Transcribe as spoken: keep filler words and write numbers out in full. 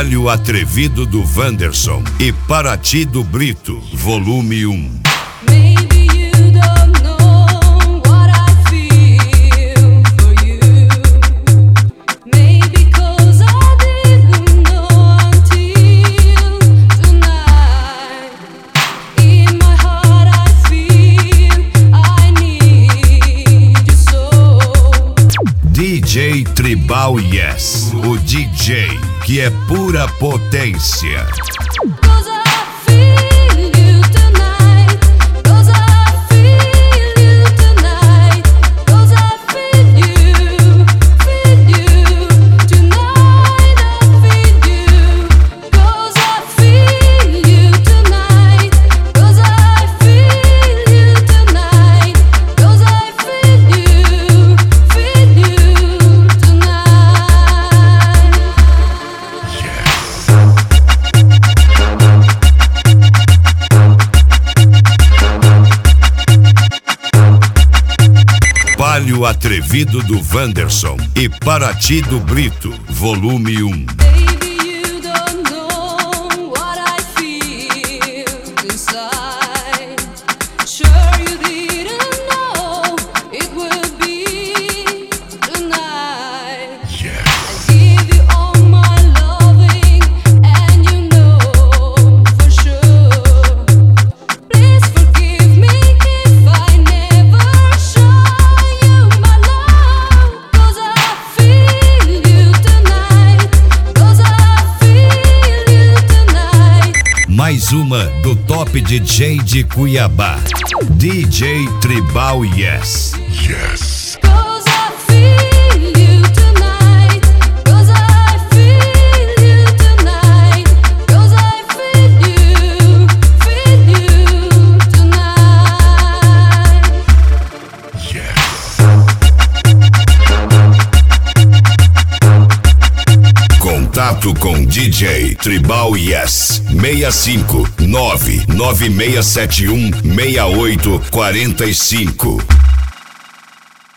Palio Atrevido do Wanderson e Paraty do Brito, volume um. D J Tribal Yes, o D J que é pura potência. Palio Atrevido do Wanderson e Paraty do Brito, volume um. Mais uma do Top D J de Cuiabá, D J Tribal Yes. Yes. Contato com D J Tribal Yes, seis cinco nove nove seis sete um seis oito quatro cinco.